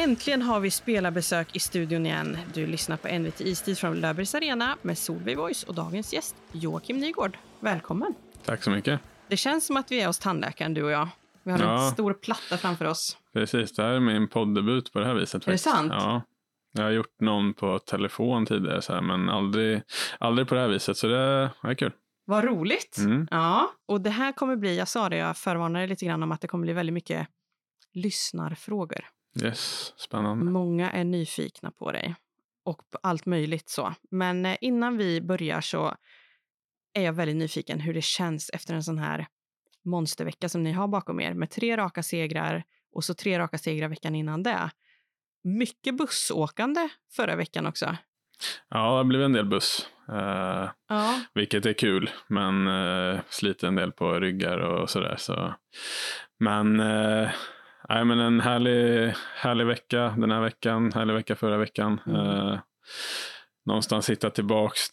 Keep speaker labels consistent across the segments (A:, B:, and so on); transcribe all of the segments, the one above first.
A: Äntligen har vi spelarbesök i studion igen. Du lyssnar på NVT Istid från Löfbergs Arena med Solveig Voice och dagens gäst Joakim Nygård. Välkommen.
B: Tack så mycket.
A: Det känns som att vi är hos tandläkaren, du och jag. Vi har en stor platta framför oss.
B: Precis, det här är min poddebut på det här viset.
A: Är det sant?
B: Ja, jag har gjort någon på telefon tidigare så här, men aldrig på det här viset, så det är kul.
A: Vad roligt.
B: Mm.
A: Ja, och det här kommer bli, jag sa det, jag förvarnade lite grann om att det kommer bli väldigt mycket lyssnarfrågor.
B: Yes, spännande.
A: Många är nyfikna på dig och på allt möjligt så. Men innan vi börjar så är jag väldigt nyfiken hur det känns efter en sån här monstervecka som ni har bakom er med 3 raka segrar och så 3 raka segrar veckan innan det. Mycket bussåkande förra veckan också.
B: Ja, det blev en del buss.
A: Ja.
B: Vilket är kul, men sliter en del på ryggar och sådär. Så. Men en härlig vecka den här veckan, härlig vecka förra veckan. Någonstans hitta tillbaks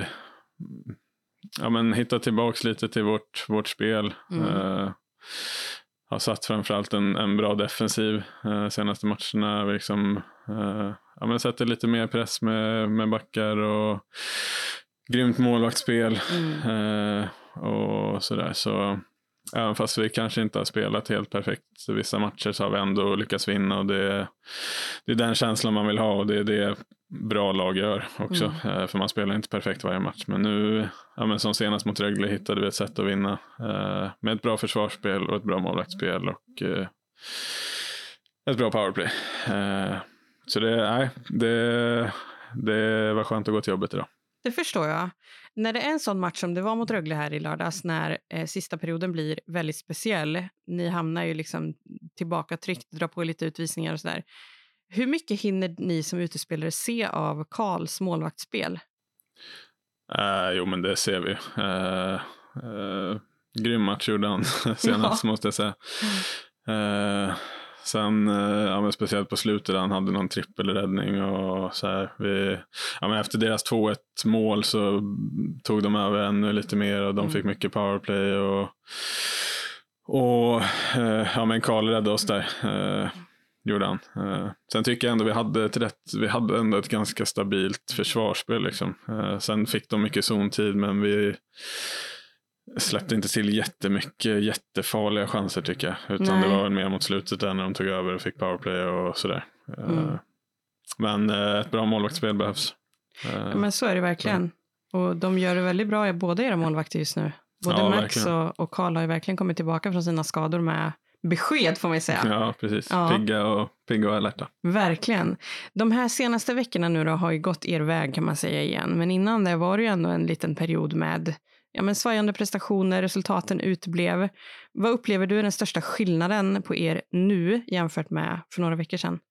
B: lite till vårt spel. Har satt framförallt en bra defensiv senaste matcherna. Vi liksom, sätter lite mer press med backar och grymt målvaktsspel och sådär. Så även fast vi kanske inte har spelat helt perfekt vissa matcher så har vi ändå lyckats vinna, och det är den känslan man vill ha, och det är det bra lag gör också. För man spelar inte perfekt varje match, men nu som senast mot Rögle hittade vi ett sätt att vinna med ett bra försvarsspel och ett bra målvaktsspel och ett bra powerplay. Så det var skönt att gå till jobbet idag.
A: Det förstår jag. När det är en sån match som det var mot Rögle här i lördags, när sista perioden blir väldigt speciell, ni hamnar ju liksom tillbaka tryckt, drar på lite utvisningar och sådär. Hur mycket hinner ni som utespelare se av Karls målvaktsspel?
B: Jo, men det ser vi. Grym match gjorde han senast, måste jag säga. Sen, speciellt på slutet han hade någon trippelräddning och så här. Efter deras 2-1 mål så tog de över ännu lite mer och de fick mycket powerplay och Karl räddade oss där, gjorde han. Sen tycker jag ändå vi hade ändå ett ganska stabilt försvarsspel liksom. Sen fick de mycket zontid, men vi släppte inte till jättefarliga chanser tycker jag. Utan det var väl mer mot slutet där när de tog över och fick powerplay och sådär. Men ett bra målvaktsspel behövs.
A: Men så är det verkligen. Och de gör det väldigt bra, båda era målvakter just nu. Både Max och Karl har ju verkligen kommit tillbaka från sina skador med besked, får man säga.
B: Ja, precis. Pigga och alerta. Verkligen.
A: De här senaste veckorna nu då har ju gått er väg, kan man säga igen. Men innan det var det ju ändå en liten period med svajande prestationer, resultaten uteblev. Vad upplever du är den största skillnaden på er nu jämfört med för några veckor sedan?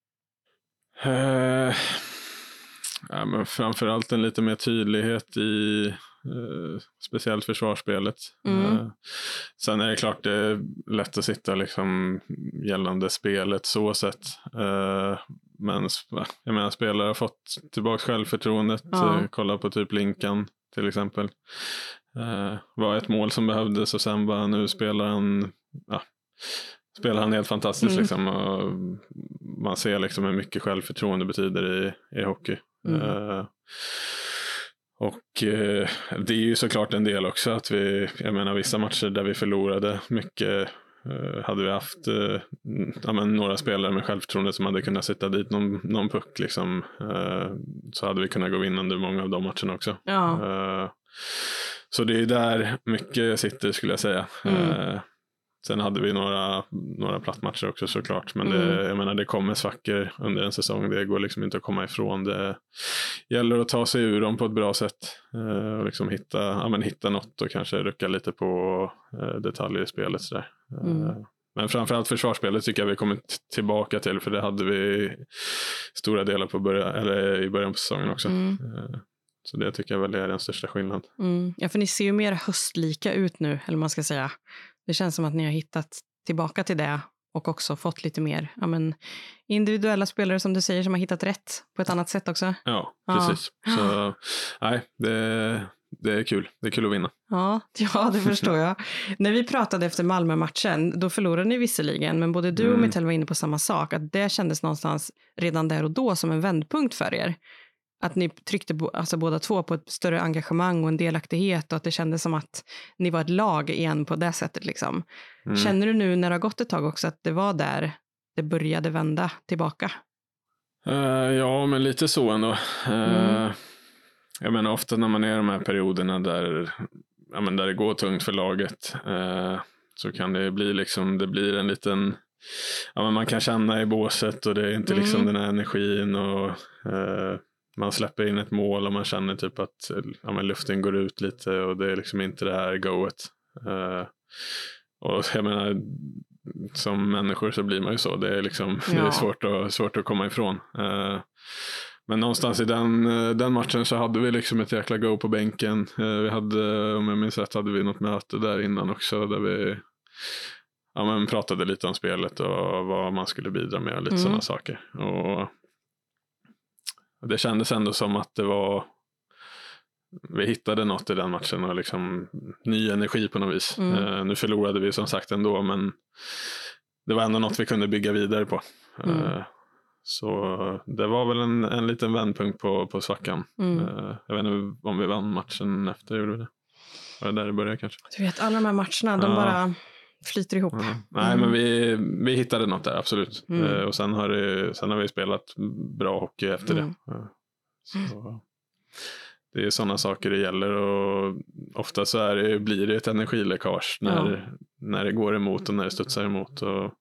B: Men framförallt en lite mer tydlighet i speciellt försvarsspelet. Sen är det klart det är lätt att sitta liksom gällande spelet så sett. Men jag menar, spelare har fått tillbaka självförtroendet. Kolla på typ Linkan till exempel. Var ett mål som behövdes och sen bara nu spelar han helt fantastiskt liksom, och man ser liksom hur mycket självförtroende betyder i hockey. Och det är ju såklart en del också att vissa matcher där vi förlorade mycket, hade vi haft några spelare med självförtroende som hade kunnat sitta dit någon puck liksom, så hade vi kunnat gå vinnande många av de matcherna också. Så det är där mycket sitter, skulle jag säga. Sen hade vi några plattmatcher också såklart. Men det kommer svackor under en säsong. Det går liksom inte att komma ifrån. Det gäller att ta sig ur dem på ett bra sätt. Och liksom hitta något och kanske rycka lite på detaljer i spelet. Sådär. Men framförallt försvarsspelet tycker jag vi kommit tillbaka till. För det hade vi stora delar i början på säsongen också. Så det tycker jag väl är den största skillnaden.
A: Ja, för ni ser ju mer höstlika ut nu, eller man ska säga. Det känns som att ni har hittat tillbaka till det och också fått lite mer individuella spelare som du säger som har hittat rätt på ett annat sätt också.
B: Ja, precis. Så det är kul. Det är kul att vinna.
A: Ja, det förstår jag. När vi pratade efter Malmö-matchen, då förlorade ni visserligen, men både du och Mitell var inne på samma sak, att det kändes någonstans redan där och då som en vändpunkt för er. Att ni tryckte alltså båda två på ett större engagemang och en delaktighet, och att det kändes som att ni var ett lag igen på det sättet liksom. Känner du nu när det har gått ett tag också att det var där det började vända tillbaka?
B: Ja, men lite så ändå. Jag menar ofta när man är i de här perioderna där det går tungt för laget, så kan det bli liksom, det blir en liten, men man kan känna i båset och det är inte liksom den här energin och man släpper in ett mål och man känner typ att luften går ut lite och det är liksom inte det här goet. Och jag menar, som människor så blir man ju så. Det är liksom det är svårt att komma ifrån. Men någonstans i den matchen så hade vi liksom ett jäkla go på bänken. Vi hade, om jag minns rätt, hade vi något möte där innan också där vi pratade lite om spelet och vad man skulle bidra med och lite sådana saker. Och det kändes ändå som att det var, vi hittade något i den matchen och liksom ny energi på något vis. Nu förlorade vi som sagt ändå, men det var ändå något vi kunde bygga vidare på. Så det var väl en liten vändpunkt på svackan. Jag vet inte om vi vann matchen efter, gjorde vi det? Var det där det började kanske?
A: Du vet, alla de här matcherna, de bara flyter ihop.
B: Nej, men vi hittade något där, absolut. Och sen har vi spelat bra hockey efter det. Så det är sådana saker det gäller, och ofta så blir det ett energiläckage när det går emot och när det studsar emot, och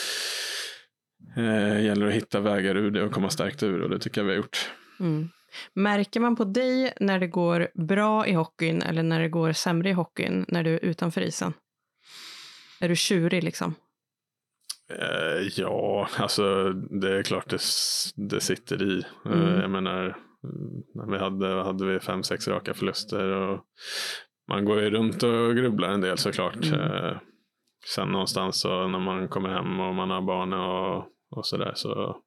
B: gäller att hitta vägar ur det och komma starkt ur, och det tycker jag vi har gjort.
A: Märker man på dig när det går bra i hockeyn eller när det går sämre i hockeyn när du är utanför isen? Är du tjurig liksom?
B: Ja, alltså det är klart det sitter i. Jag menar, när vi hade vi 5-6 raka förluster och man går ju runt och grubblar en del såklart. Sen någonstans så när man kommer hem och man har barn och sådär, så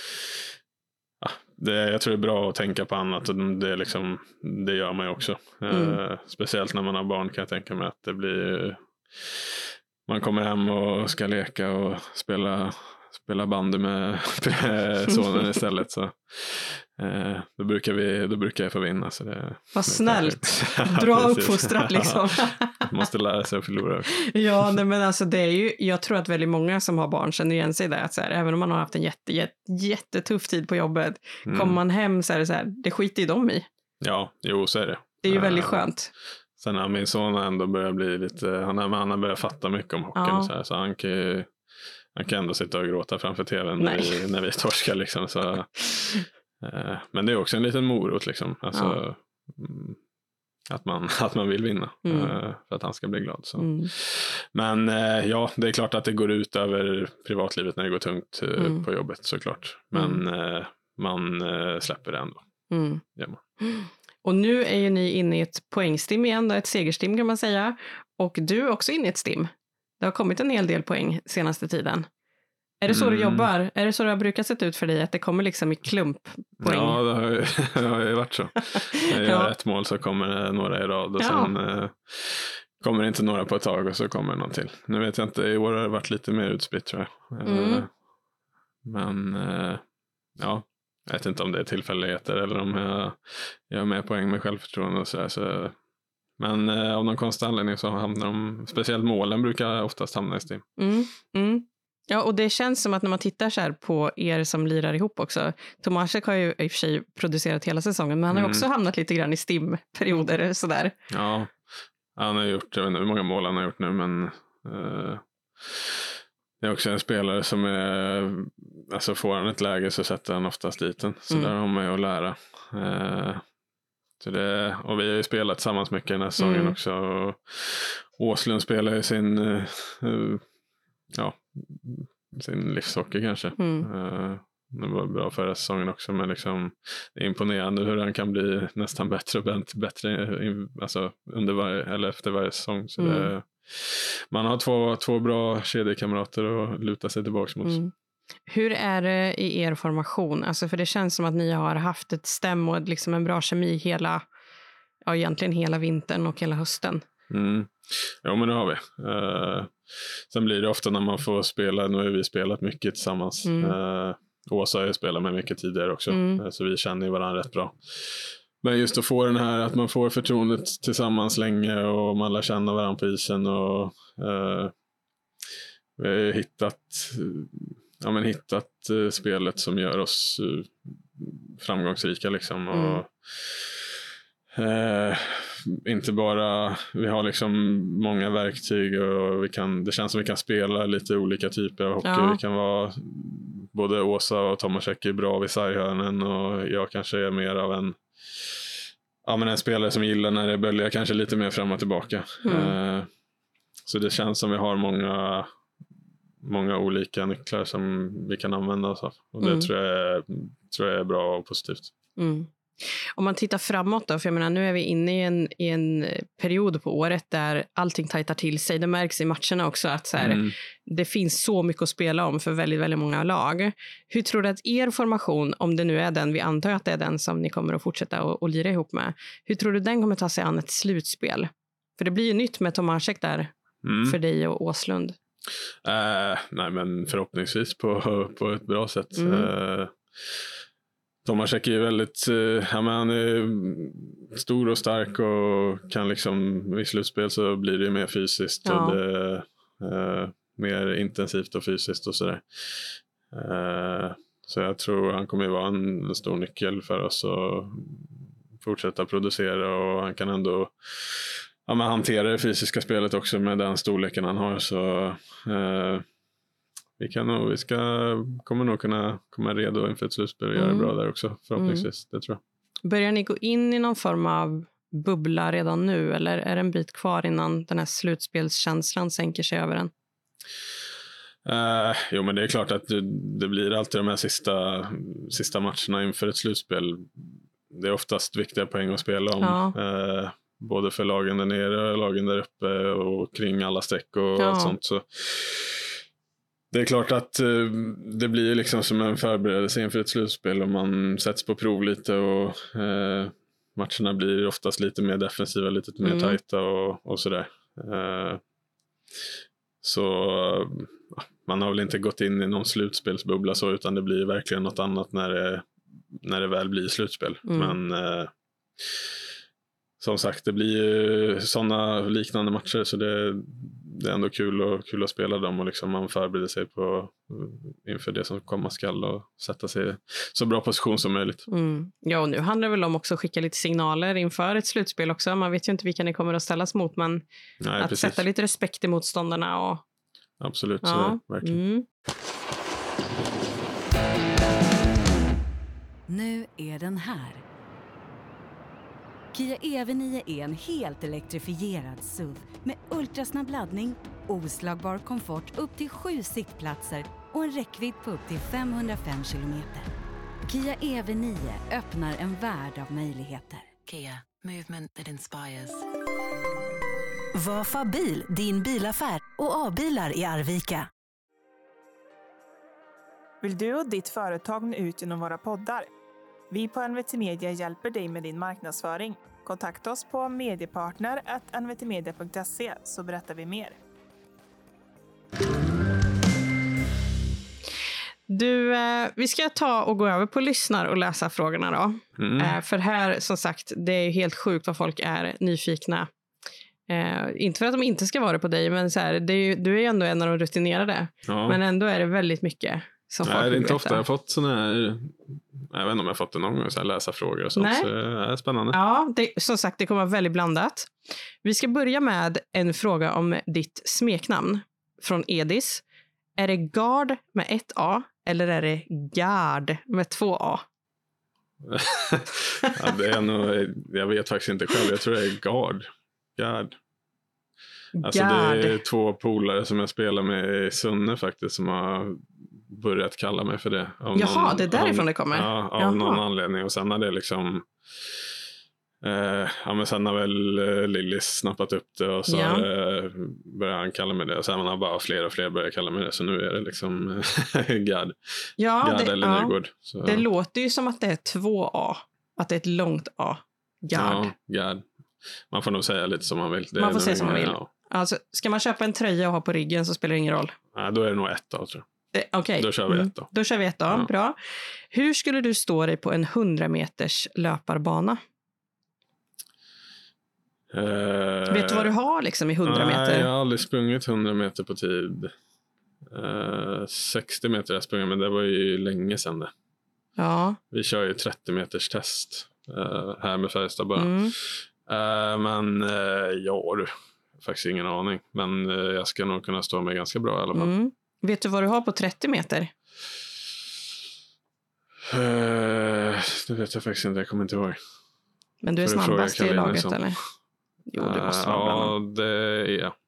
B: jag tror det är bra att tänka på annat, och det gör man ju också. Speciellt när man har barn kan jag tänka mig att det blir, man kommer hem och ska leka och spela bandy med sonen istället, så då brukar jag få vinna, så det.
A: Vad snällt. Bra uppfostrat liksom.
B: Måste lära sig att förlora.
A: Ja, nej, men alltså det är ju, jag tror att väldigt många som har barn känner igen sig där, att så här, även om man har haft en jättetuff tid på jobbet, kommer man hem så är det så här, det skiter ju dem i.
B: Ja, jo, så är det.
A: Det är ju väldigt skönt.
B: Sen har min son ändå börjat bli lite, han har börjat fatta mycket om hockeyn, så han kan ändå sitta och gråta framför tvn när vi torskar liksom, så men det är också en liten morot liksom, alltså att man vill vinna för att han ska bli glad, så. Men det är klart att det går ut över privatlivet när det går tungt på jobbet, såklart, men man släpper det ändå.
A: Och nu är ju ni inne i ett poängstim igen, ett segerstim kan man säga, och du är också inne i ett stim. Det har kommit en hel del poäng senaste tiden. Är det så du jobbar? Är det så det har brukat sett ut för dig, att det kommer liksom i klumppoäng?
B: Ja, det har ju varit så. Jag gör ett mål så kommer det några i rad och sen kommer det inte några på ett tag och så kommer det någon till. Nu vet jag inte, i år har det varit lite mer utspritt tror jag. Men jag vet inte om det är tillfälligheter eller om jag gör mer poäng med självförtroende och så. Men av någon konstig anledning så hamnar de, speciellt målen brukar oftast hamna i stim.
A: Ja, och det känns som att när man tittar så här på er som lirar ihop också, Tomasek har ju i och för sig producerat hela säsongen, men han har också hamnat lite grann i stimperioder sådär. Ja,
B: han har gjort, jag vet inte hur många mål han har gjort nu, men det är också en spelare som är, alltså får han ett läge så sätter han oftast dit den, så där har man ju att lära. Så det, och vi har ju spelat tillsammans mycket den här säsongen också, och Åslund spelar ju sin livshockey kanske. Det var bra förra säsongen också, men liksom, det är imponerande hur han kan bli nästan bättre och bättre alltså efter varje säsong. Så man har två bra kedjekamrater att luta sig tillbaka mot.
A: Hur är det i er formation? Alltså, för det känns som att ni har haft ett stäm och liksom en bra kemi egentligen hela vintern och hela hösten.
B: Ja, men det har vi. Sen blir det ofta när man får spela, nu har vi spelat mycket tillsammans. Åsa har ju spelat med mycket tidigare också, så vi känner ju varandra rätt bra. Men just att få den här, att man får förtroendet tillsammans länge och man lär känna varandra på isen och vi har ju hittat spelet som gör oss framgångsrika liksom. Och inte bara, vi har liksom många verktyg och det känns som vi kan spela lite olika typer av hockey. Vi kan vara, både Åsa och Tomasek är bra vid sarghörnen och jag kanske är mer av en spelare som gillar när det böljar kanske lite mer fram och tillbaka. Så det känns som vi har många olika nycklar som vi kan använda oss av. Och det tror jag är bra och positivt.
A: Om man tittar framåt då, för jag menar, nu är vi inne i en period på året där allting tajtar till sig. Det märks i matcherna också att så här, det finns så mycket att spela om för väldigt, väldigt många lag. Hur tror du att er formation, om det nu är den, vi antar att det är den som ni kommer att fortsätta och lira ihop med, hur tror du den kommer ta sig an ett slutspel? För det blir ju nytt med Tomasek där för dig och Åslund.
B: Nej, men förhoppningsvis på ett bra sätt. Tomasek är ju väldigt, han är stor och stark och kan liksom, i slutspel så blir det ju mer fysiskt och det, mer intensivt och fysiskt och sådär. Så jag tror han kommer ju vara en stor nyckel för oss att fortsätta producera, och han kan ändå hantera det fysiska spelet också med den storleken han har, så vi kommer nog kunna komma redo inför ett slutspel och göra det bra där också, förhoppningsvis. Det tror jag.
A: Börjar ni gå in i någon form av bubbla redan nu, eller är det en bit kvar innan den här slutspelskänslan sänker sig över en?
B: Jo, men det är klart att det blir alltid de här sista matcherna inför ett slutspel. Det är oftast viktiga poäng att spela om. Både för lagen där nere och lagen där uppe och kring alla streck och allt sånt. Så det är klart att det blir liksom som en förberedelse inför ett slutspel, och man sätts på prov lite och matcherna blir oftast lite mer defensiva, lite mer tajta och sådär. Så man har väl inte gått in i någon slutspelsbubbla så, utan det blir verkligen något annat när det väl blir slutspel. Men som sagt, det blir ju sådana liknande matcher, så det är ändå kul att spela dem, och liksom man förbereder sig inför det som komma skall och sätta sig i så bra position som möjligt.
A: Ja, och nu handlar det väl om också att skicka lite signaler inför ett slutspel också. Man vet ju inte vilka ni kommer att ställas mot, men att sätta lite respekt i motståndarna. Och
B: absolut, så verkligen.
C: Nu är den här. Kia EV9 är en helt elektrifierad SUV med ultrasnabb laddning, oslagbar komfort upp till 7 sittplatser och en räckvidd på upp till 505 kilometer. Kia EV9 öppnar en värld av möjligheter.
D: Kia, movement that inspires.
C: Vafa bil, din bilaffär och A-bilar i Arvika.
E: Vill du och ditt företag nå ut genom våra poddar? Vi på NVT Media hjälper dig med din marknadsföring. Kontakta oss på mediepartner@nvtmedia.se så berättar vi mer.
A: Du, vi ska ta och gå över på lyssnar och läsa frågorna då. För här, som sagt, det är helt sjukt vad folk är nyfikna. Inte för att de inte ska vara på dig, men så här, du är ju ändå en av de rutinerade. Men ändå är det väldigt mycket som folk vill veta. Det är inte
B: ofta jag har fått såna här, jag vet inte om jag har fått det någon gång, så här, läsa frågor och sånt. Nej. Så det är spännande.
A: Ja, som sagt, det kommer vara väldigt blandat. Vi ska börja med en fråga om ditt smeknamn från Edis. Är det Gard med 1 A eller är det Gard med 2 A?
B: Ja, det är nog, jag vet faktiskt inte själv. Jag tror det är Gard. Alltså det är 2 polare som jag spelar med i Sunne faktiskt, som har börjat kalla mig för det.
A: Jaha, det är därifrån det kommer?
B: Ja, av någon anledning. Och sen har det liksom men sen har väl Lillis snappat upp det, och så börjar han kalla mig det, och sen har bara fler och fler börjat kalla mig det, så nu är det liksom Gard. Gard eller Nygård. Så.
A: Det låter ju som att det är 2 A, att det är ett långt A. Gard.
B: Ja, Gard. man får nog säga lite som man vill.
A: Man får säga som man vill. Alltså, ska man köpa en tröja och ha på ryggen så spelar det ingen roll.
B: Ja, då är det nog 1 då, tror jag.
A: Okej.
B: Då kör vi 1 då.
A: Då kör vi 1 då,
B: Ja.
A: bra. Hur skulle du stå dig på en 100 meters löparbana? Vet du vad du har liksom i 100 meter?
B: Nej, jag har aldrig sprungit 100 meter på tid. 60 meter har jag sprungit, men det var ju länge sedan det.
A: Ja.
B: Vi kör ju 30 meters test här med Färjestad bara. Men ja du, faktiskt ingen aning. Men jag ska nog kunna stå mig ganska bra i alla fall.
A: Vet du vad du har på 30 meter?
B: Det vet jag faktiskt inte, jag kommer inte ihåg.
A: Men du är
B: Får du
A: snabbast
B: fråga
A: i
B: Karin
A: laget
B: liksom?
A: eller? Jo, det måste vara bland annat.
B: Ja, det är jag.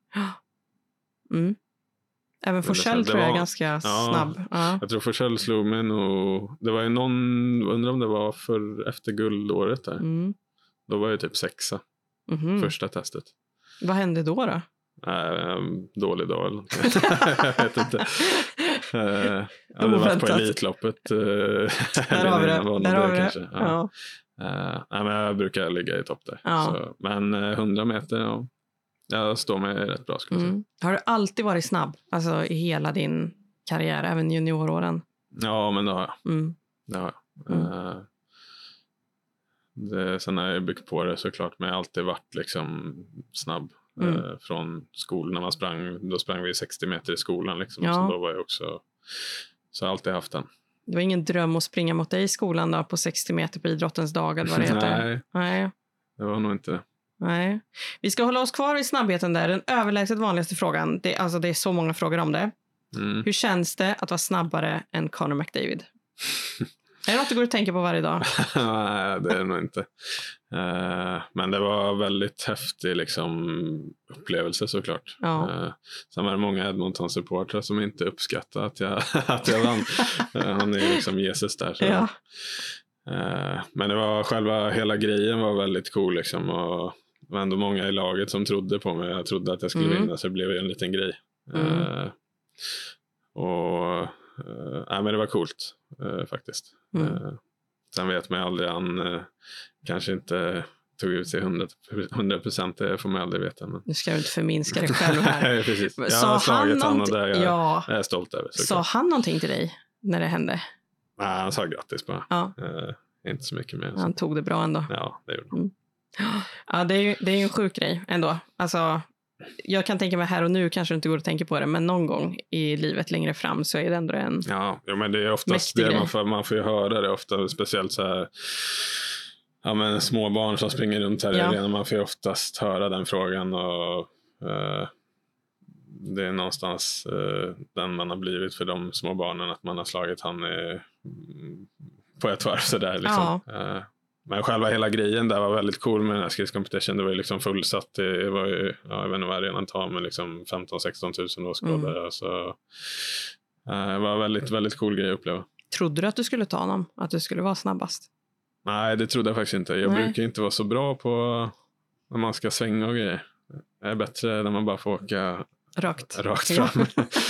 A: Även Forsell tror jag är ganska snabb. Ja.
B: Jag tror Forsell slog mig nog. Det var ju någon, undrar om det var efter guldåret där. Då var jag typ 6 första testet.
A: Vad hände då?
B: Dålig dag eller något. Jag vet inte. Jag hade varit på Elitloppet.
A: Där har vi det. Där har vi det. Ja.
B: Nej, men jag brukar ligga i topp där.
A: Ja.
B: Så, men 100 meter, ja. Jag står mig rätt bra skulle jag säga.
A: Har du alltid varit snabb? Alltså i hela din karriär, även junioråren?
B: Ja, men det har jag. Det har jag. Sen har jag byggt på det såklart, men jag har alltid varit liksom snabb. Från skolan när man sprang. Då sprang vi 60 meter i skolan liksom.
A: Ja.
B: Så då var jag också. Så jag har alltid haft den.
A: Det var ingen dröm att springa mot dig i skolan då på 60 meter på idrottens dag eller vad det heter?
B: Nej. Det var nog inte det.
A: Nej. Vi ska hålla oss kvar i snabbheten där. Den överlägset vanligaste frågan. Det är så många frågor om det. Hur känns det att vara snabbare än Conor McDavid? Är det något du går och tänker på varje dag?
B: Nej, det är det nog inte. Men det var väldigt häftig liksom, upplevelse såklart.
A: Ja.
B: Sen var det många Edmonton-supportrar som inte uppskattade att jag vann. Han är liksom Jesus där. Så.
A: Ja.
B: Men det var hela grejen var väldigt cool liksom, och det var ändå många i laget som trodde på mig. Jag trodde att jag skulle vinna, så det blev en liten grej. Men det var coolt faktiskt. Sen vet man aldrig, han kanske inte tog ut sig 100%, det får man aldrig veta. Men...
A: Nu ska du inte förminska dig själv här.
B: Nej, precis. Jag har slagit han och det jag är stolt över.
A: Sa han någonting till dig när det hände?
B: Nej, han sa grattis bara.
A: Ja.
B: Inte så mycket mer.
A: Han tog det bra ändå.
B: Ja, det gjorde han.
A: Ja, det är ju en sjuk grej ändå. Alltså, jag kan tänka mig här och nu kanske inte går att tänka på det, men någon gång i livet längre fram så är det ändå en
B: men det är oftast det man får ju höra det ofta, speciellt så här, men små barn som springer runt här i arenan, man får ju oftast höra den frågan, och det är någonstans den man har blivit för de små barnen, att man har slagit han på ett varv sådär liksom. Men själva hela grejen där var väldigt cool med den här Skills Competition. Det var ju liksom fullsatt. Det var ju, jag vet inte vad arenan tar, med liksom 15-16 000 åskådare. Så det var väldigt, väldigt cool grej att uppleva.
A: Trodde du att du skulle ta honom? Att du skulle vara snabbast?
B: Nej, det trodde jag faktiskt inte. Jag brukar inte vara så bra på när man ska svänga och grejer. Jag är bättre när man bara får åka rakt fram.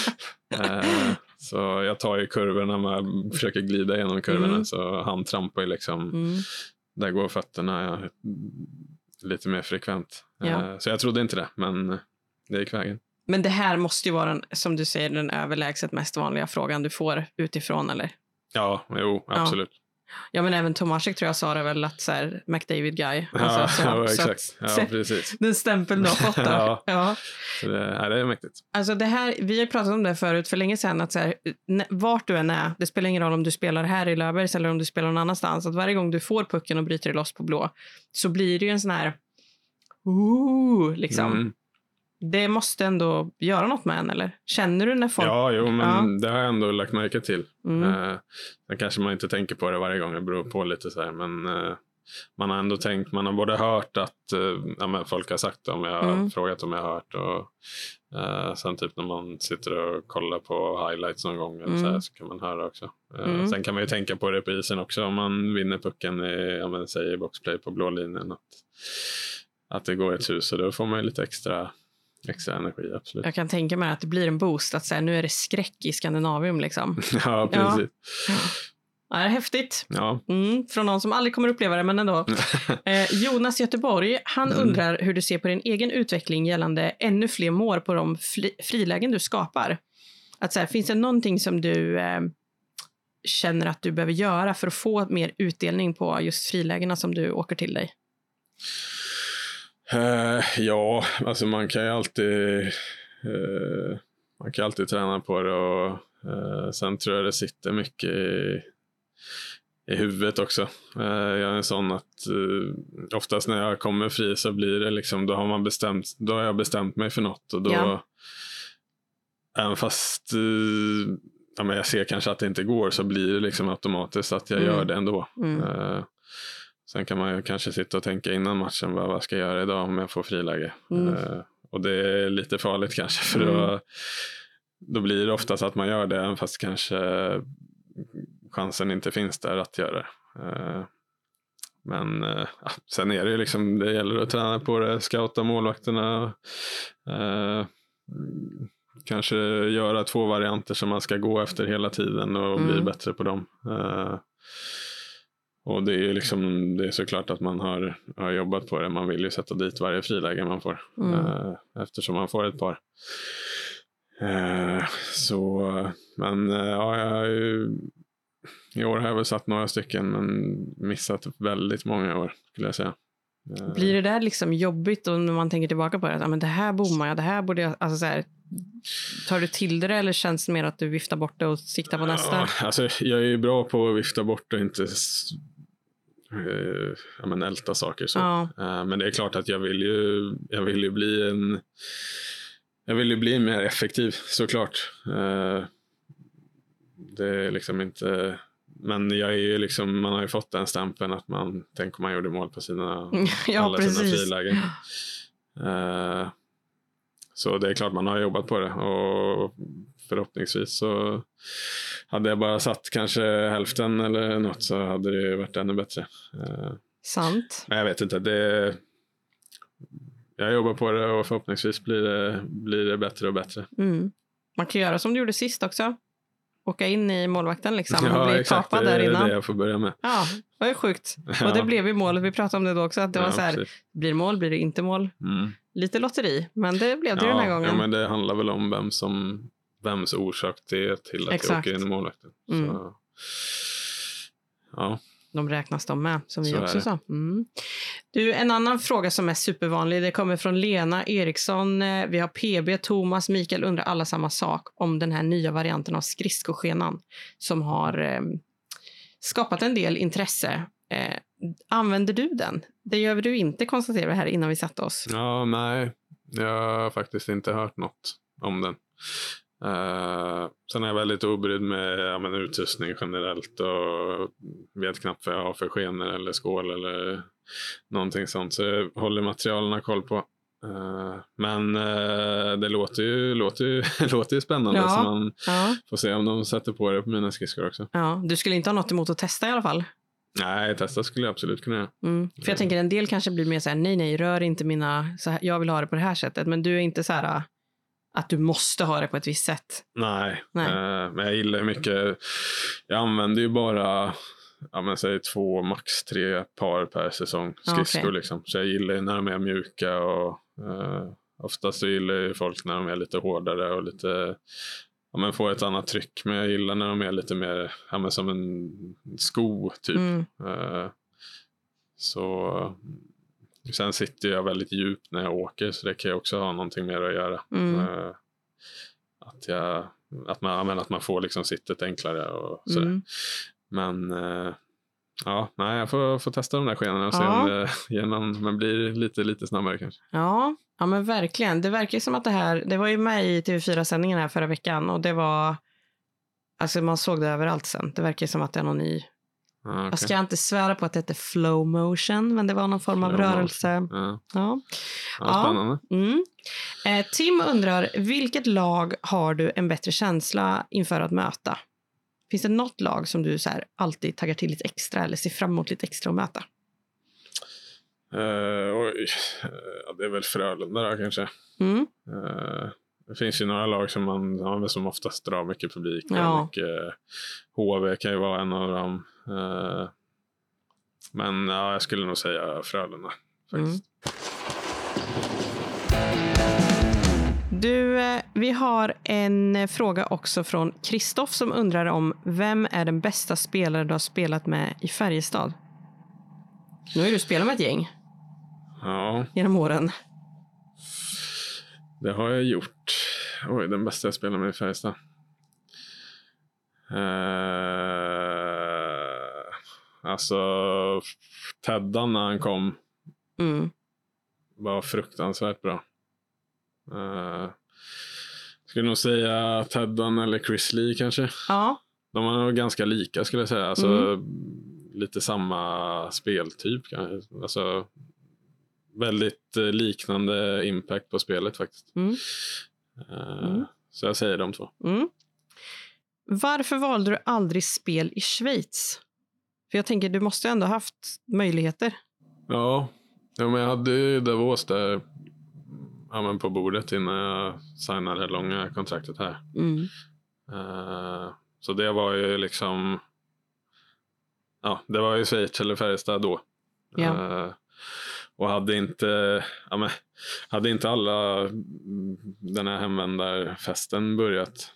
B: Så jag tar ju kurvorna, man försöker glida igenom kurvorna, så han trampar ju liksom där går fötterna lite mer frekvent. Så jag trodde inte det, men det gick vägen. Men
A: det här måste ju vara som du säger, den överlägset mest vanliga frågan du får utifrån, eller?
B: Ja, absolut.
A: Ja, men även Tomasek tror jag sa det väl, att så här, McDavid guy.
B: Exakt. Precis.
A: Den stämpeln du har fått där. Ja.
B: Så det är mäktigt.
A: Alltså det här, vi har pratat om det förut för länge sedan, att så här, vart du än är, det spelar ingen roll om du spelar här i Löfbergs eller om du spelar någon annanstans, att varje gång du får pucken och bryter dig loss på blå, så blir det ju en sån här liksom. Det måste ändå göra något med en, eller? Känner du när folk...
B: men det har jag ändå lagt märke till. Sen kanske man inte tänker på det varje gång, det beror på lite så här, men man har ändå tänkt, man har både hört att folk har sagt det, om jag har frågat om jag har hört, och sen typ när man sitter och kollar på highlights någon gång eller så kan man höra också. Sen kan man ju tänka på det på isen också, om man vinner pucken i boxplay på blå linjen, att det går ett hus, och då får man ju lite extra energi, absolut.
A: Jag kan tänka mig att det blir en boost, att så här, nu är det skräck i Skandinavium liksom.
B: Ja, precis.
A: Ja, det är häftigt.
B: Ja.
A: Från någon som aldrig kommer uppleva det, men ändå. Jonas Göteborg, han undrar hur du ser på din egen utveckling gällande ännu fler mål på de frilägen du skapar. Att så här, finns det någonting som du känner att du behöver göra för att få mer utdelning på just frilägena som du åker till dig?
B: Ja, alltså man kan ju alltid träna på det, och sen tror jag det sitter mycket i huvudet också. Jag är en sån att oftast när jag kommer fri så blir det liksom, då har jag bestämt mig för något, och då även fast men jag ser kanske att det inte går, så blir det liksom automatiskt att jag gör det ändå. Sen kan man ju kanske sitta och tänka innan matchen, vad ska jag göra idag om jag får friläge? Och det är lite farligt kanske, för då blir det oftast att man gör det, även fast kanske chansen inte finns där att göra det. Men sen är det ju liksom, det gäller att träna på det, scouta målvakterna, kanske göra 2 varianter som man ska gå efter hela tiden och bli bättre på dem. Och det är liksom, det är såklart att man har jobbat på det. Man vill ju sätta dit varje friläge man får, eftersom man får ett par. Men ja, i år har jag väl satt några stycken, men missat väldigt många år, skulle jag säga.
A: Blir det där liksom jobbigt och när man tänker tillbaka på det, att men det här bommar jag, det här borde jag, alltså så här, tar du till det, eller känns det mer att du viftar bort det och siktar på nästa?
B: Ja, alltså jag är ju bra på att vifta bort och inte älta saker så. Men det är klart att jag vill ju bli mer effektiv, såklart. Det är liksom inte, men jag är ju liksom, man har ju fått den stämpeln att man tänker man gjorde mål på sina alla sina frilägen. Så det är klart man har jobbat på det, och förhoppningsvis så hade jag bara satt kanske hälften eller något, så hade det varit ännu bättre.
A: Sant.
B: Men jag vet inte, jag jobbar på det, och förhoppningsvis blir det bättre och bättre.
A: Man kan göra som du gjorde sist också. Åka in i målvakten liksom, och
B: ja,
A: bli
B: exakt,
A: tapad där innan.
B: Det är det jag får börja med.
A: Ja, det var sjukt.
B: Ja. Och
A: det blev ju målet, vi pratade om det då också, att det var så här, blir det mål, blir det inte mål? Lite lotteri, men det blev det den här gången.
B: Ja, men det handlar väl om vems orsak det är till att jag åker in i målvakten. Så, ja.
A: De räknas de med, som vi också sa. Du, en annan fråga som är supervanlig, det kommer från Lena Eriksson. Vi har PB, Thomas, Mikael undrar alla samma sak om den här nya varianten av skridskoskenan som har skapat en del intresse. Använder du den? Det gör du inte, konstaterar här innan vi satte oss.
B: Ja, nej. Jag har faktiskt inte hört något om den. Sen är jag väldigt obrydd med utrustning generellt, och vet knappt vad jag har för skenor eller skål eller någonting sånt, så jag håller materialerna koll på. Men det låter ju spännande, så man får se om de sätter på det på mina skridskor också.
A: Ja, du skulle inte ha något emot att testa i alla fall?
B: Nej, testa skulle jag absolut kunna göra.
A: För jag tänker en del kanske blir mer så här, nej, rör inte mina, så här, jag vill ha det på det här sättet, men du är inte så här att du måste ha det på ett visst sätt. Nej.
B: Men jag gillar mycket, jag använder ju bara säg 2, max 3 par per säsong skridskor liksom. Så jag gillar ju när de är mjuka, och oftast så gillar ju folk när de är lite hårdare och lite får ett annat tryck, men jag gillar när de är lite mer som en sko typ. Så sen sitter jag väldigt djupt när jag åker, så det kan jag också ha någonting mer att göra. Att man får liksom sittet enklare och sådär. Men jag får testa de där skenorna och se om man blir lite snabbare kanske. Ja,
A: men verkligen. Det verkar som att det var ju med i TV4-sändningen här förra veckan, och det var, alltså man såg det överallt sen. Det verkar som att det är någon ny. Okay. Jag ska inte svära på att det heter flow motion, men det var någon form av rörelse.
B: Spännande.
A: Tim undrar, vilket lag har du en bättre känsla inför att möta? Finns det något lag som du så här alltid taggar till lite extra, eller ser fram emot lite extra att möta?
B: Det är väl Frölunda då, kanske. Det finns ju några lag som oftast drar mycket publik.
A: Ja.
B: Mycket, HV kan ju vara en av dem. Men ja, jag skulle nog säga Frölunda faktiskt.
A: Du, vi har en fråga också från Kristoff som undrar om vem är den bästa spelare du har spelat med i Färjestad? Nu har du spelat med ett gäng genom åren.
B: Det har jag gjort. Den bästa jag spelat med i Färjestad. Alltså Teddan när han kom var fruktansvärt bra. Skulle nog säga Teddan eller Chris Lee kanske.
A: Ja.
B: De var nog ganska lika skulle jag säga. Alltså lite samma speltyp kanske. Alltså väldigt liknande impact på spelet faktiskt. Så jag säger de två.
A: Varför valde du aldrig spel i Schweiz? För jag tänker, du måste ändå haft möjligheter.
B: Ja, men jag hade ju Davos där på bordet innan jag signade det långa kontraktet här. Så det var ju liksom det var ju Schweiz eller Färjestad då.
A: Ja.
B: Och hade inte alla den här hemvändarfesten börjat,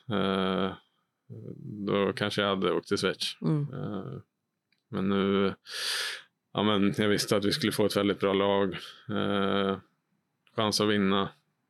B: då kanske jag hade åkt till Schweiz. Men nu jag visste att vi skulle få ett väldigt bra lag, chans att vinna,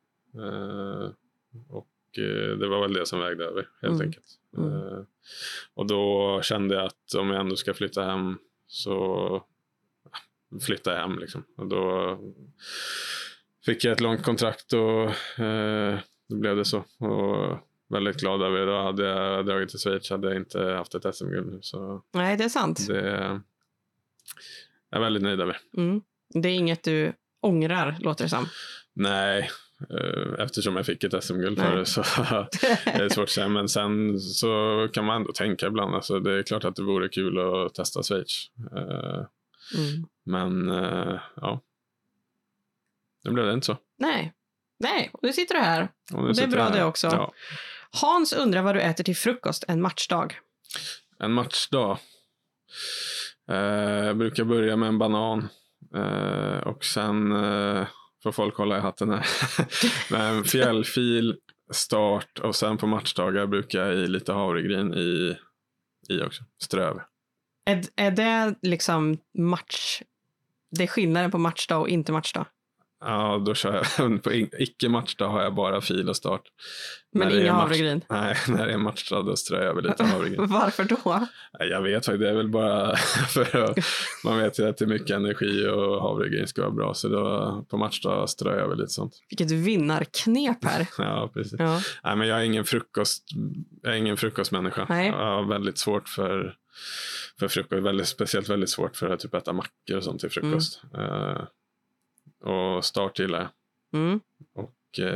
B: och det var väl det som vägde över helt enkelt. Och då kände jag att om jag ändå ska flytta hem så flytta hem liksom. Och då fick jag ett långt kontrakt och då blev det så. Och väldigt glad över det. Då hade jag dragit till Schweiz hade jag inte haft ett SM-guld nu. Så
A: Nej, det är sant.
B: det är jag väldigt nöjd över.
A: Det är inget du ångrar, låter det som.
B: Nej, eftersom jag fick ett SM-guld för det så är det svårt att säga. Men sen så kan man ändå tänka ibland. Alltså, det är klart att det vore kul att testa Schweiz. Men det blev det inte så.
A: Nej, och nu sitter du här.
B: Och
A: det är bra det också.
B: Ja.
A: Hans undrar vad du äter till frukost en matchdag.
B: En matchdag. Jag brukar börja med en banan. Och sen får folk hålla i hatten här. Med en fjällfil, start. Och sen på matchdagar brukar jag i lite havregryn i också. Ströv.
A: Är det liksom det är skillnaden på matchdag och inte matchdag?
B: Ja, då kör jag. På icke-matchdag har jag bara fil och start.
A: Men inga havregryn?
B: Nej, när det är matchdag då strör jag väl lite havregryn.
A: Varför då?
B: Jag vet faktiskt, det är väl bara för att man vet ju att det är mycket energi och havregryn ska vara bra. Så då på matchdag strör jag väl lite sånt.
A: Vilket vinnarknep här.
B: Ja, precis.
A: Ja.
B: Nej, men jag är ingen frukostmänniska.
A: Nej.
B: Jag har väldigt svårt för frukost. Speciellt väldigt svårt för att typ äta mackor och sånt till frukost. Och start gillar jag. Och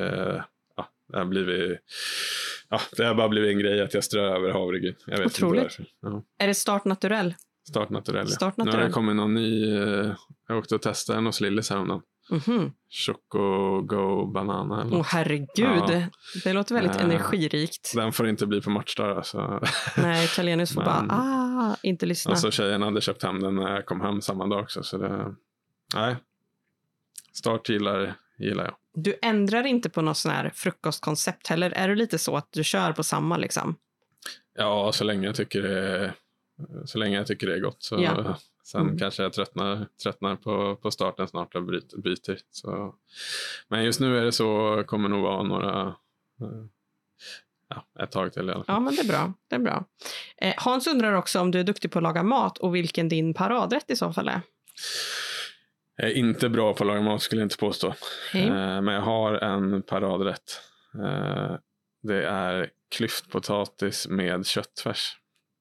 B: det har bara blivit en grej att jag strör över havregryn. Jag vet
A: Otroligt.
B: inte varför. Ja.
A: Är det start naturell?
B: Start naturell.
A: Start
B: Nu har
A: naturell.
B: det kommit någon ny. Jag åkte och testade en hos Lillis häromdagen. Choco Go Banana.
A: Åh herregud.
B: Ja.
A: Det låter väldigt energirikt.
B: Den får inte bli på matchdag. Alltså.
A: Nej, Kalenius får bara inte lyssna.
B: Alltså tjejen hade köpt hem den när jag kom hem samma dag också. Så det, nej. Start gillar jag.
A: Du ändrar inte på något sån här frukostkoncept heller. Är du lite så att du kör på samma liksom?
B: Ja, så länge jag tycker det är gott. Så
A: Ja.
B: sen kanske jag tröttnar på starten snart och byter. Så. Men just nu är det så, kommer nog vara några ett tag till i alla fall.
A: Ja, men det är bra. Hans undrar också om du är duktig på att laga mat och vilken din paradrätt i så fall är.
B: Jag är inte bra på att laga mat skulle jag inte påstå. Men jag har en paradrätt. Det är klyftpotatis med köttfärs.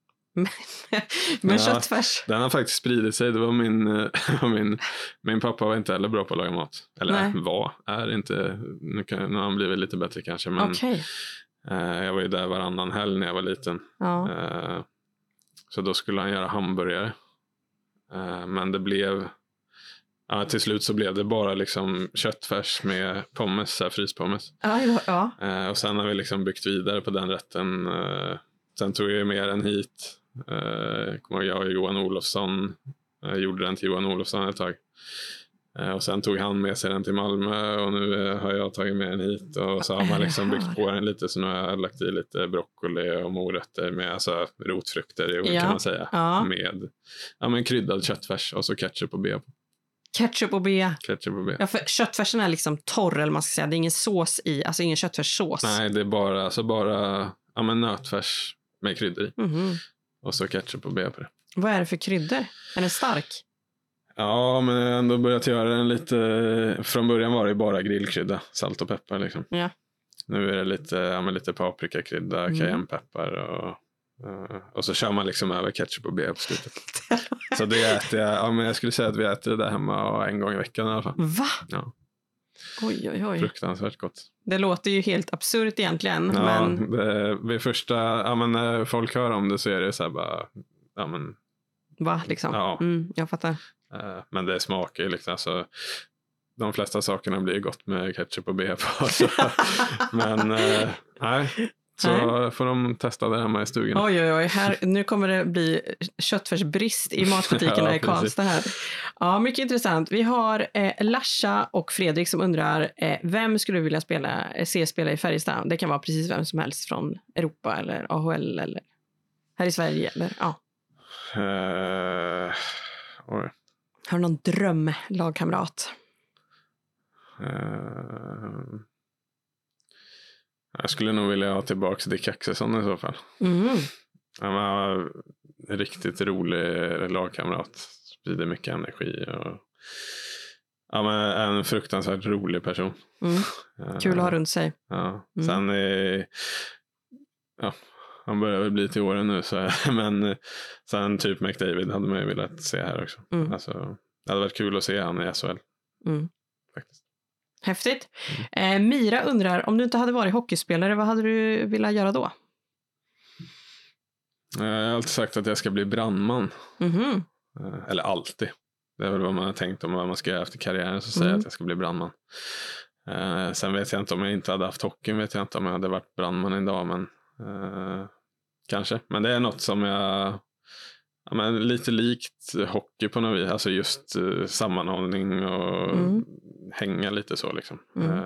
A: Med köttfärs?
B: Den har faktiskt spridit sig. Det var min pappa var inte heller bra på att laga mat. Eller är inte. Nu har han blivit lite bättre kanske. Men jag var ju där varannan helg när jag var liten.
A: Ja.
B: Så då skulle han göra hamburgare. Men det blev Ja, till slut så blev det bara liksom köttfärs med pommes, så här fryspommes.
A: Ja.
B: Och sen har vi liksom byggt vidare på den rätten. Sen tog jag med den hit. Jag och Johan Olofsson gjorde den till Johan Olofsson ett tag. Och sen tog han med sig den till Malmö och nu har jag tagit med den hit. Och så har man liksom byggt på den lite, så nu har jag lagt i lite broccoli och morötter med alltså rotfrukter kan man säga.
A: Ja.
B: Med kryddad köttfärs och så ketchup och bea.
A: Ketchup och bea. Ja, för köttfärsen är liksom torr, eller man ska säga. Det är ingen sås i, alltså ingen köttfärssås.
B: Nej, det är bara nötfärs med kryddor i.
A: Mhm.
B: Och så ketchup och bea på det.
A: Vad är det för kryddor? Är den stark?
B: Ja, men jag har ändå börjat göra den lite. Från början var det bara grillkrydda, salt och peppar liksom.
A: Ja.
B: Nu är det lite paprikakrydda, cayennepeppar och så kör man liksom över ketchup och bea på slutet. Så det äter jag, men jag skulle säga att vi äter det där hemma en gång i veckan i alla fall.
A: Va?
B: Ja.
A: Oj.
B: Fruktansvärt gott.
A: Det låter ju helt absurt egentligen.
B: Ja,
A: men...
B: vid första, när folk hör om det så är det så här bara,
A: Va, liksom?
B: Ja.
A: Jag fattar.
B: Men det smakar ju liksom, alltså, de flesta sakerna blir gott med ketchup och bea på. Men nej. Så får de testa det hemma i stugan.
A: Oj. Nu kommer det bli köttfärsbrist i matbutikerna i Karlstad här. Ja, mycket intressant. Vi har Larsa och Fredrik som undrar, vem skulle du vilja se spela i Färjestad? Det kan vara precis vem som helst från Europa eller AHL eller här i Sverige. Eller, ja.
B: Oj.
A: Har du någon drömlagkamrat?
B: Jag skulle nog vilja ha tillbaka Dick Axelsson i så fall. Han var en riktigt rolig lagkamrat. Sprider mycket energi. Och, en fruktansvärt rolig person.
A: Kul att ha runt sig.
B: Ja. Sen han börjar väl bli till åren nu. Men sen typ McDavid hade man ju velat se här också. Alltså, det hade varit kul att se han i SHL. Faktiskt.
A: Häftigt. Mira undrar, om du inte hade varit hockeyspelare, vad hade du velat göra då?
B: Jag har alltid sagt att jag ska bli brandman. Eller alltid. Det är väl vad man har tänkt om vad man ska göra efter karriären, så säger jag att jag ska bli brandman. Sen vet jag inte om jag inte hade haft hockeyn, vet jag inte om jag hade varit brandman idag, men kanske. Men det är något som jag lite likt hockey på något vis, alltså just sammanhållning och hänga lite så liksom.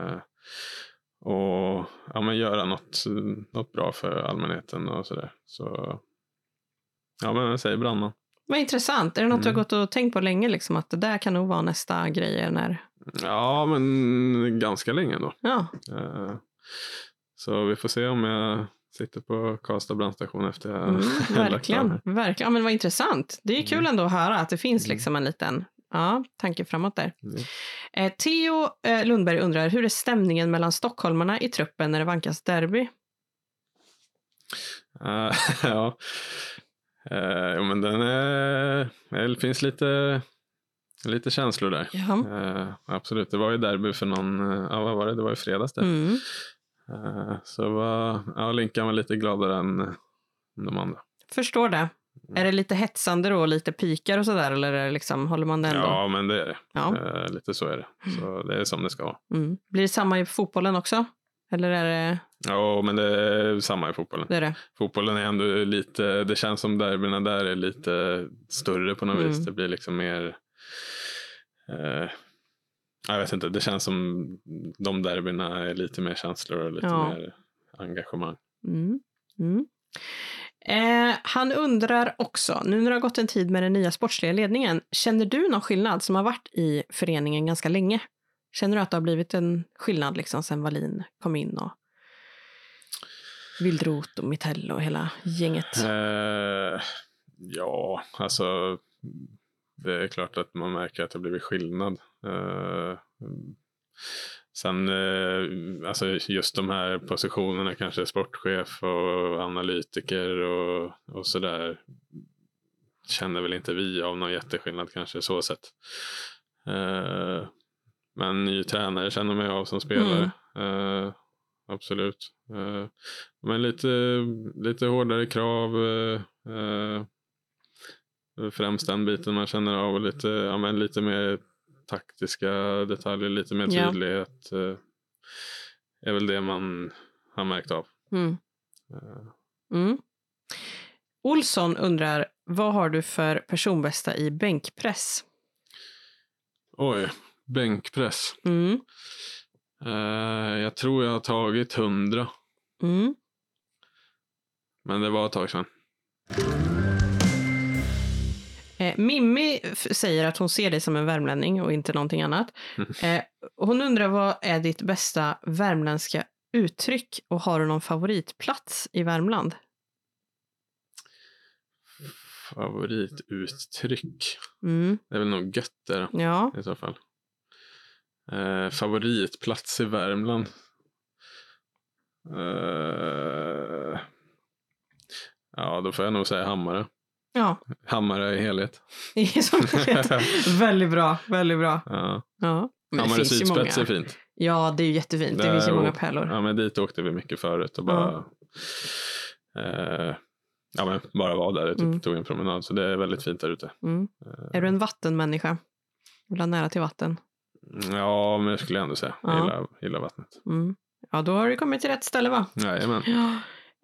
B: Och göra något bra för allmänheten och sådär. Så jag säger brandman.
A: Vad intressant. Är det något du har gått och tänkt på länge liksom, att det där kan nog vara nästa grej när...
B: Ja, men ganska länge då.
A: Ja.
B: Så vi får se om jag sitter på Karlstad brandstation efter jag
A: verkligen. Ja, men vad intressant. Det är ju kul ändå att höra att det finns liksom en liten tanke framåt där. Theo Lundberg undrar, hur är stämningen mellan stockholmarna i truppen när det vankas derby?
B: Ja. Men det finns lite känslor där. Absolut, det var ju derby för vad var det? Det var ju fredags där. Så Linkan var lite gladare än de andra.
A: Förstår det. Är det lite hetsande då, lite pikar och sådär, eller är det liksom, håller man det ändå?
B: Ja, men det är det. Ja. Lite så är det. Så det är som det ska vara.
A: Blir det samma i fotbollen också? Eller är det...
B: Ja, men det är samma i fotbollen.
A: Det är det.
B: Fotbollen är ändå lite, det känns som derbyna där är lite större på något vis. Det blir liksom mer... jag vet inte, det känns som de derbyna är lite mer känslor och lite mer engagemang.
A: Han undrar också, nu när det har gått en tid med den nya sportsliga ledningen, känner du någon skillnad som har varit i föreningen ganska länge? Känner du att det har blivit en skillnad liksom sen Wallin kom in och Wildroth och Mitell och hela gänget?
B: Ja, alltså det är klart att man märker att det har blivit skillnad. Sen alltså just de här positionerna, kanske sportchef och analytiker och sådär, känner väl inte vi av någon jätteskillnad kanske så sätt. Men ny tränare känner mig av som spelare. Absolut. Men lite hårdare krav. Främst den biten man känner av, och lite mer taktiska detaljer, lite mer
A: Ja.
B: tydlighet är väl det man har märkt av.
A: Mm. Olsson undrar, vad har du för personbästa i bänkpress?
B: Oj, bänkpress.
A: Mm.
B: Jag tror jag har tagit 100.
A: Mm.
B: Men det var ett tag sedan.
A: Mimmi säger att hon ser dig som en värmlänning och inte någonting annat. Hon undrar, vad är ditt bästa värmländska uttryck och har du någon favoritplats i Värmland?
B: Favorituttryck.
A: Mm.
B: Det är väl nog gött där
A: Ja.
B: i så fall. Favoritplats i Värmland. Ja, då får jag nog säga Hammarö.
A: Ja.
B: Hammarö i helhet.
A: Väldigt bra, väldigt bra.
B: Ja.
A: Ja. Men det
B: Hammarö
A: finns ju
B: sydspets
A: många.
B: är fint.
A: Ja, det är ju jättefint. Det finns ju många pärlor.
B: Ja, men dit åkte vi mycket förut och bara bara var där och typ tog en promenad. Så det är väldigt fint där ute.
A: Mm. Är du en vattenmänniska? Vill ha nära till vatten?
B: Ja, men det skulle jag ändå säga. Jag gillar vattnet.
A: Mm. Ja, då har du kommit till rätt ställe, va?
B: Jajamän.
A: Ja.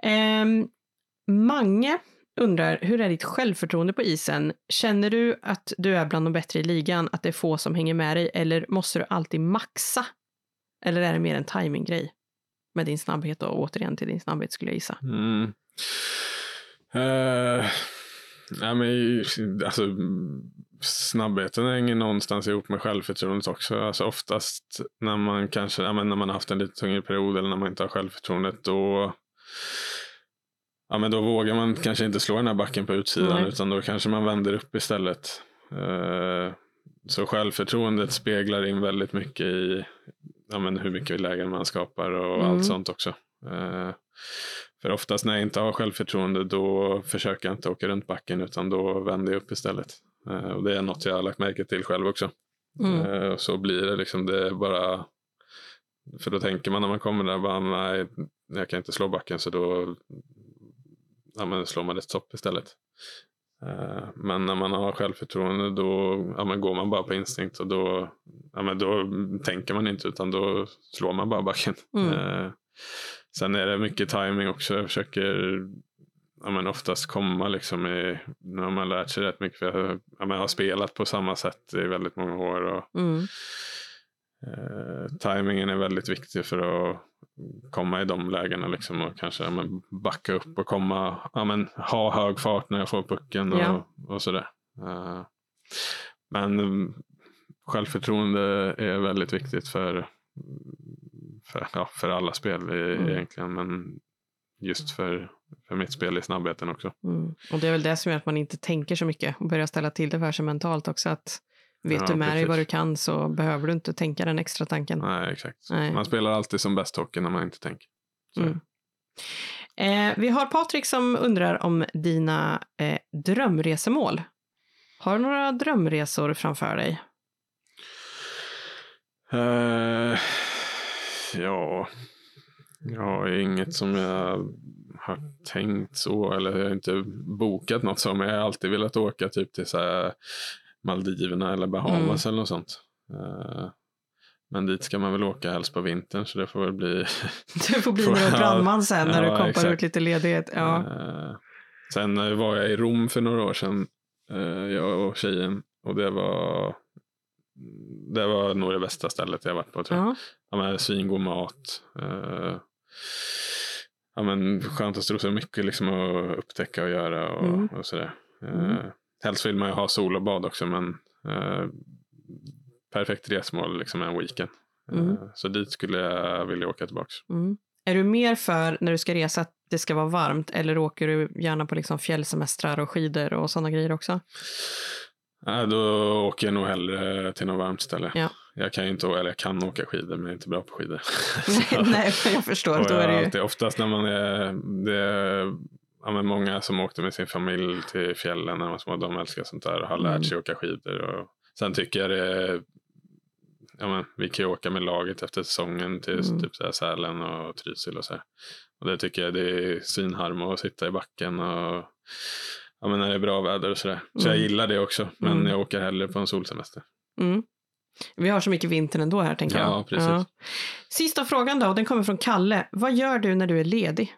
A: Mange undrar, hur är ditt självförtroende på isen? Känner du att du är bland de bättre i ligan, att det är få som hänger med dig, eller måste du alltid maxa? Eller är det mer en timinggrej med din snabbhet, och återigen till din snabbhet skulle jag gissa?
B: Nej, men alltså snabbheten hänger någonstans ihop med självförtroendet också. Alltså oftast när man kanske, när man har haft en lite tyngre period eller när man inte har självförtroendet, då då vågar man kanske inte slå den här backen på utsidan, utan då kanske man vänder upp istället. Så självförtroendet speglar in väldigt mycket i hur mycket lägen man skapar och allt sånt också. För oftast när jag inte har självförtroende, då försöker jag inte åka runt backen, utan då vänder jag upp istället. Och det är något jag har lagt märke till själv också. Så blir det liksom, det är bara, för då tänker man när man kommer där bara, nej, jag kan inte slå backen, så då slår man ett stopp istället. Men när man har självförtroende, då går man bara på instinkt, och då tänker man inte, utan då slår man bara backen. Sen är det mycket timing också. Jag försöker oftast komma liksom när man har lärt sig rätt mycket, för jag har spelat på samma sätt i väldigt många år, och timingen är väldigt viktig för att komma i de lägena liksom, och kanske backa upp och komma, ha hög fart när jag får pucken och sådär. Men självförtroende är väldigt viktigt för alla spel egentligen, men just för mitt spel i snabbheten också.
A: Och det är väl det som gör att man inte tänker så mycket och börjar ställa till det för sig mentalt också, att vet du med dig vad du kan, så behöver du inte tänka den extra tanken.
B: Nej, exakt. Nej. Man spelar alltid som bäst hockey när man inte tänker.
A: Vi har Patrik som undrar om dina drömresemål. Har du några drömresor framför dig?
B: Ja, jag har inget som jag har tänkt så, eller jag har inte bokat något som jag har alltid velat åka typ till så här Maldiverna eller Bahamas eller något sånt. Men dit ska man väl åka helst på vintern, så det får väl bli
A: det får bli några brandman sen när du kompar ut lite ledighet.
B: Sen var jag i Rom för några år sedan, jag och tjejen, och det var nog det bästa stället jag varit på, tror jag. Svingod mat, skönt att stå så mycket liksom, och upptäcka och göra och sådär. Helst vill man ju ha sol och bad också, men perfekt resmål liksom en weekend. Så dit skulle jag vilja åka tillbaks.
A: Är du mer för när du ska resa att det ska vara varmt, eller åker du gärna på liksom fjällsemestrar och skidor och sådana grejer också?
B: Då åker jag nog hellre till något varmt ställe.
A: Ja.
B: Jag kan åka skidor, men jag är inte bra på skidor.
A: Nej, jag förstår. Då är det ju...
B: alltid, oftast när man är många som åkte med sin familj till fjällen när man var små, de älskar sånt där och har lärt sig åka skidor. Och sen tycker jag det, vi kan ju åka med laget efter säsongen till typ så här Sälen och Trysil och så här. Och det tycker jag, det är svinharm att sitta i backen och när det är bra väder och sådär. Så jag gillar det också, men jag åker hellre på en solsemester.
A: Vi har så mycket vinter ändå här, tänker jag.
B: Ja, precis.
A: Sista frågan då, och den kommer från Kalle. Vad gör du när du är ledig?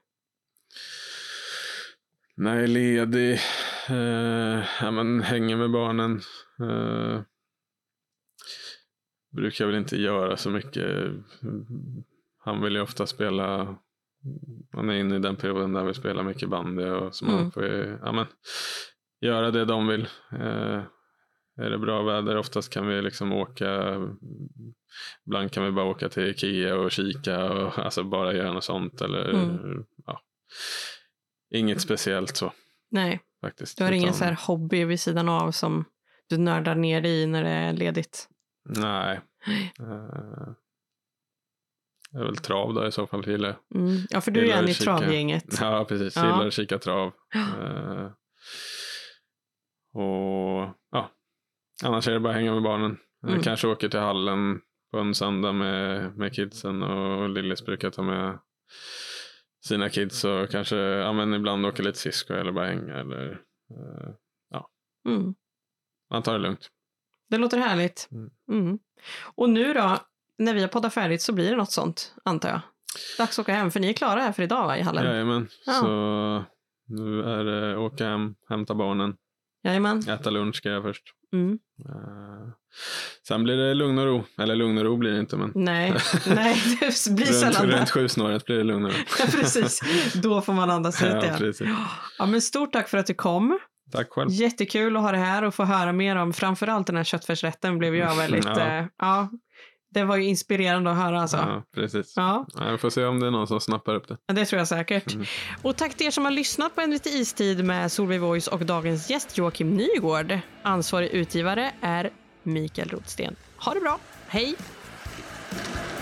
B: När jag är ledig, hänger med barnen. Brukar väl inte göra så mycket. Han vill ju ofta spela. Han är inne i den perioden där vi spelar mycket bandy och så man får göra det de vill. Är det bra väder, oftast kan vi liksom åka. Ibland kan vi bara åka till Ikea och kika och alltså bara göra något sånt eller inget speciellt så.
A: Nej,
B: faktiskt.
A: du har ingen så här hobby vid sidan av som du nördar ner i när det är ledigt?
B: Nej. Det är väl trav då i så fall, gillar.
A: Ja, för du är en i travgänget.
B: Ja, precis. Gillar att kika trav. Och annars är det bara hänga med barnen. Jag kanske åker till hallen på en söndag med kidsen och Lillis brukar ta med sina kids och kanske ibland åker lite skridskor eller bara hänga eller man tar det lugnt.
A: Det låter härligt. Och nu då, när vi har poddat färdigt så blir det något sånt, antar jag. Dags att åka hem, för ni är klara här för idag, va, i hallen?
B: Jajamän, så nu är det åka hem, hämta barnen.
A: Jajamän.
B: Äta lunch ska jag först. Sen blir det lugn och ro. Eller lugn och ro blir det inte, men... Nej,
A: det blir sällan det.
B: Runt 7-snåret blir det lugn och ro.
A: Ja, precis. Då får man andas ut igen.
B: Precis.
A: Ja, men stort tack för att du kom.
B: Tack själv.
A: Jättekul att ha det här och få höra mer om framförallt den här köttfärsrätten blev jag väldigt... det var ju inspirerande att höra alltså.
B: Ja, precis. Ja. Vi får se om det är någon som snappar upp det.
A: Ja, det tror jag säkert. Och tack till er som har lyssnat på En lite istid med Solveig Voice och dagens gäst Joakim Nygård. Ansvarig utgivare är Mikael Rotsten. Ha det bra. Hej!